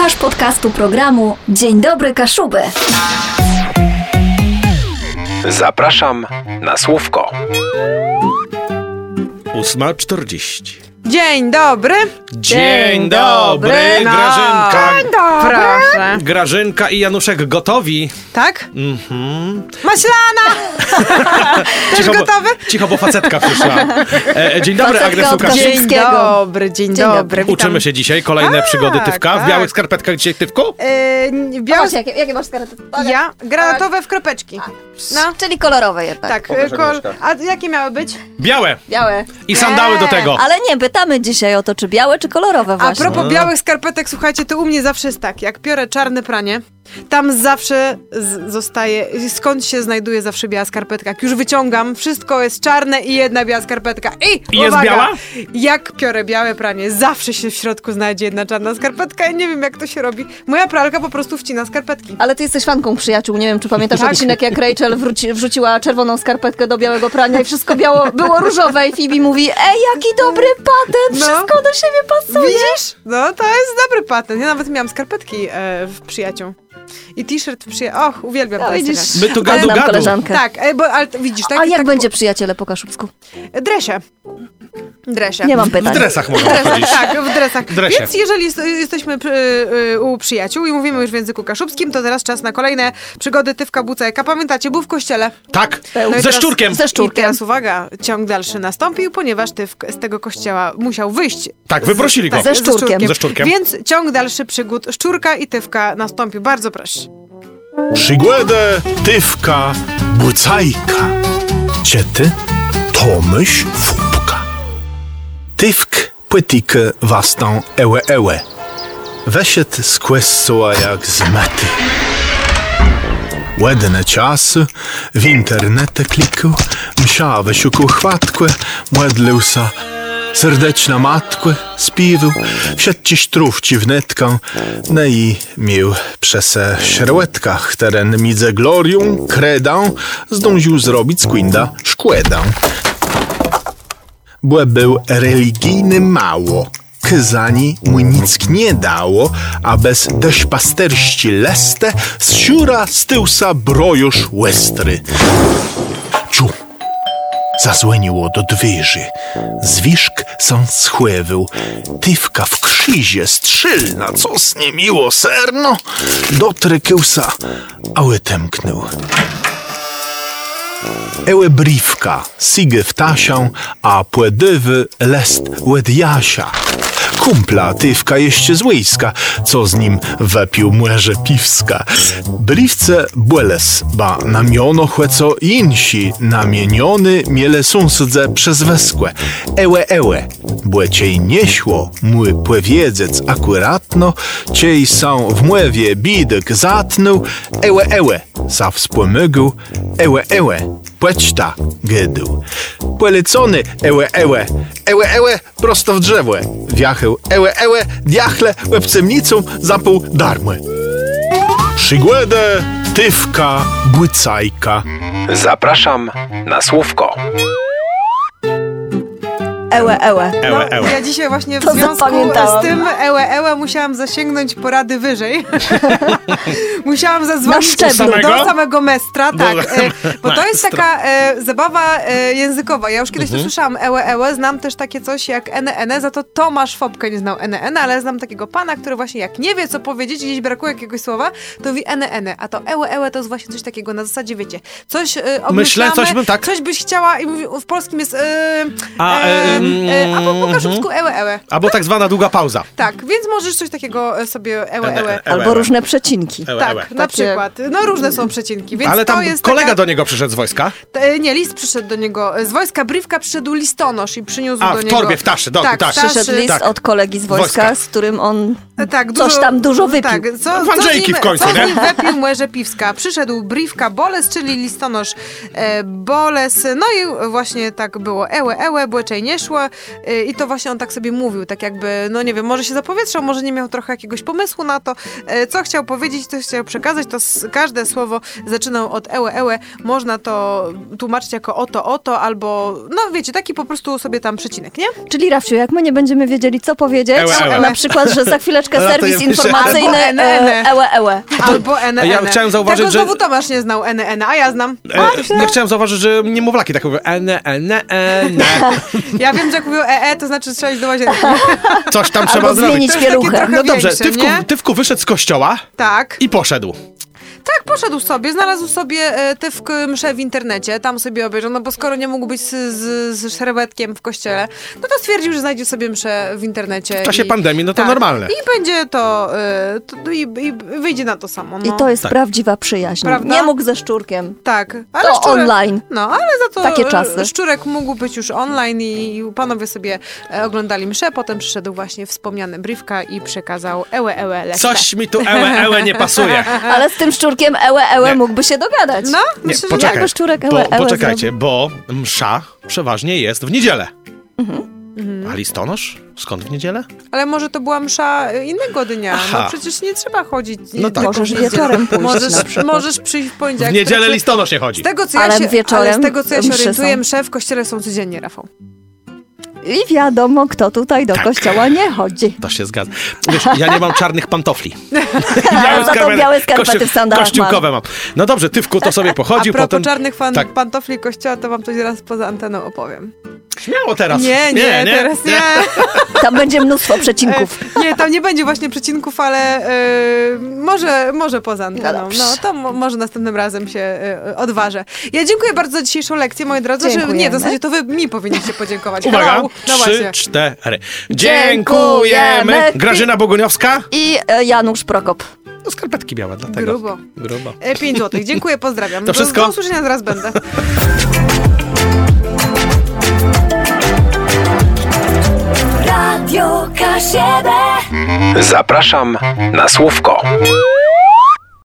Słuchasz podcastu programu Dzień Dobry Kaszuby. Zapraszam na słówko. 8:40. Dzień dobry. Dzień dobry, Grażynka. Dzień dobry. Proszę. Grażynka i Januszek gotowi? Tak? Maślana! Też gotowy? Cicho, bo facetka przyszła. Dzień dobry, Facetka Agnes od Łukaszczyk. Kaszyby. Dzień dobry. Witam. Uczymy się dzisiaj. Kolejne przygody Tywka. W tak. białych skarpetkach dzisiaj Tywku? Białe... Jakie masz skarpety? Ja? Granatowe w kropeczki. No. Czyli kolorowe jednak. Tak. A jakie miały być? Białe. Białe. I sandały do tego. Ale nie, pytamy dzisiaj o to, czy białe, czy kolorowe A właśnie. propos białych skarpetek, słuchajcie, to u mnie zawsze jest tak, jak piorę czarne pranie, tam zawsze zostaje, skąd się znajduje zawsze biała skarpetka. Jak już wyciągam, wszystko jest czarne i jedna biała skarpetka. I jest uwaga, biała? Jak piorę białe pranie, zawsze się w środku znajdzie jedna czarna skarpetka i nie wiem, jak to się robi. Moja pralka po prostu wcina skarpetki. Ale ty jesteś fanką przyjaciół, nie wiem, czy pamiętasz Tak. odcinek, jak Rachel wrzuciła czerwoną skarpetkę do białego prania i wszystko było różowe i Phoebe mówi: ej, jaki dobry patent, wszystko do siebie pasuje. Widzisz? No, to jest dobry patent. Ja nawet miałam skarpetki w przyjaciół. I t-shirt w przyjaciół. Och, uwielbiam to. Widzisz, My tu znam gadu. koleżankę. Tak, ale widzisz, tak. A jak tak, będzie przyjaciele po kaszubsku? Dresie. Nie mam W pytań. dresach mogą chodzić. Tak, w dresach. Dresie. Więc jeżeli jesteśmy u przyjaciół i mówimy już w języku kaszubskim, to teraz czas na kolejne przygody Tywka Bucajka. Pamiętacie, był w kościele. Tak, No i ze teraz- szczurkiem. Ze I szczurkiem. teraz uwaga, ciąg dalszy nastąpił, ponieważ Tywk z tego kościoła musiał wyjść. Tak, wyprosili go. Tak, Ze szczurkiem. Ze szczurkiem. Więc ciąg dalszy przygód Szczurka i Tywka nastąpił. Bardzo proszę. Przygłedę Tywka Bucajka. Ciety Tomyś Fupka. Tywk płytikę wastą ełe. Wesiet z quesoa jak z mety. Łedne czasy w internete klikał, msia wysiukł chwatkłe, młedlił sa serdeczna matkłe, spiwał, wsiadł ci sztrówci w netkę, no i miał przez śrełetkach teren midze glorią, kredą, zdążył zrobić z Quinda szkłedę. Bo był religijny mało, kyzani mu nic nie dało, a bez deszpasterści leste z siura styłsa brojusz łestry. Ciu! Zazłoniło do dwyży. Zwiszk są schływył. Tywka w krzyzie strzelna, co z niemiło serno. Dotrykyłsa, a łetęknął. Ełe briwka, sigę w tasią, a płedywy lest łedjasia. Kumpla Tywka jeszcze z wojska, co z nim wepił młerze piwska. Briwce błeles, ba namiono chłeco insi, namieniony miele sąsydze przez weskłe. Ełe, błeciej nieśło, mój płewiedzec akuratno, ciej są w młewie bidyk zatnął, ełe, sa wspomyguł, ełe, płeć ta gydył. Płelecony, ełe, prosto w drzewłe. Wiacheł, ełe, diachle, łebcemnicą zapół darmły. Przygłedę Tywka Bucajka. Zapraszam na słówko. Ełe. Ja dzisiaj właśnie w To związku zapamiętałam. z tym ełe musiałam zasięgnąć porady wyżej. Musiałam zadzwonić Na szczeblu. do samego mestra, tak. Bo to jest Mestra. taka zabawa językowa. Ja już kiedyś to słyszałam ełe, znam też takie coś jak ene, za to Tomasz Fopkę nie znał ene, ale znam takiego pana, który właśnie jak nie wie co powiedzieć, gdzieś brakuje jakiegoś słowa, to mówi ene, a to ełe to jest właśnie coś takiego na zasadzie, wiecie, coś obmyślamy, coś bym tak. coś byś chciała i mówi, w polskim jest A po kaszubsku ełe. Albo tak zwana długa pauza. Tak, więc możesz coś takiego sobie ełe. Albo różne przecinki. Tak, na Takie- przykład. No różne są przecinki, więc Ale to tam jest kolega taka... do niego przyszedł z wojska. Nie, list przyszedł do niego. Z wojska Briwka przyszedł listonosz i przyniósł A, do w niego... torbie, w taszy, tak. w taszy. Przyszedł list Tak. od kolegi z wojska, Wojska. z którym on Tak, coś tam dużo wypił. Tak, W Andrzejki w końcu, co nie? z nim wypił młerze piwska. Przyszedł Briwka Boles, czyli listonosz Boles. No i właśnie tak było. Ełe, błeczej nie szło. I to właśnie on tak sobie mówił, tak jakby, no nie wiem, może się zapowietrzał, może nie miał trochę jakiegoś pomysłu na to, co chciał powiedzieć, co chciał przekazać, to każde słowo zaczynał od ełe. Można to tłumaczyć jako oto, albo, no wiecie, taki po prostu sobie tam przecinek, nie? Czyli Rafciu, jak my nie będziemy wiedzieli, co powiedzieć, Ełe. na przykład, że za chwileczkę chwileczkę, serwis Ratujemy się. informacyjny Albo NN. Ełe. Albo Ene. Ja chciałem zauważyć, Tego że- znowu Tomasz nie znał Ene, a ja znam. Ja chciałem zauważyć, że niemowlaki tak mówią. Ja wiem, że jak mówią to znaczy strzelić do łazienki. Coś tam trzeba Albo zrobić. zmienić To jest takie pieluchę. trochę No dobrze, większe, Tywku, nie? Tywku wyszedł z kościoła Tak. i poszedł. Tak, poszedł sobie, znalazł sobie mszę w internecie, tam sobie obejrzał, no bo skoro nie mógł być z szerwetkiem w kościele, no to stwierdził, że znajdzie sobie mszę w internecie. W czasie pandemii, no to normalne. I będzie to, i wyjdzie na to samo. No. I to jest Tak. prawdziwa przyjaźń. Prawda? Nie mógł ze szczurkiem. Tak, ale To online. No, ale za to Takie czasy. Szczurek mógł być już online i panowie sobie oglądali mszę, potem przyszedł właśnie wspomniany Briefka i przekazał ełe leszcze. Coś mi tu ełe nie pasuje. Ale z tym szczurkiem ełe Nie. mógłby się dogadać. No, Nie, myślę, że poczekaj, jakby szczurek bo, ełe poczekajcie, bo msza przeważnie jest w niedzielę. A listonosz? Skąd w niedzielę? Ale może to była msza innego dnia. Aha. No przecież nie trzeba chodzić. No tak. Możesz w niedzielę. wieczorem pójść na przykład. Możesz przyjść w W poniedziałek. niedzielę Znaczy, listonosz nie chodzi. Z tego, co Ale ja się, wieczorem ale z tego, co ja się msze orientuję, są. msze w kościele są codziennie, Rafał. I wiadomo, kto tutaj do kościoła nie chodzi. To się zgadza. Wiesz, ja nie mam czarnych pantofli. Za to białe skarpety w sandałach Kościółkowe mam. No dobrze, Tywku to sobie pochodził, A propos potem... czarnych Tak. pantofli kościoła, to wam coś zaraz poza anteną opowiem. Śmiało teraz. Nie, teraz nie. Tam będzie mnóstwo przecinków. Nie, tam nie będzie właśnie przecinków, ale może poza anteną. dobrze. No to może następnym razem się odważę. Ja dziękuję bardzo za dzisiejszą lekcję, moi drodzy. Że, nie, Dziękujemy. w zasadzie to wy mi powinniście podziękować. Uwaga, Hello. No 3, właśnie. 4. Dziękujemy. Dziękujemy. Grażyna Boguniowska. I Janusz Prokop. No skarpetki białe, dlatego. Grubo. Grubo. 5 złotych. Dziękuję, pozdrawiam. To wszystko? Do usłyszenia, zaraz będę. Zapraszam na słówko.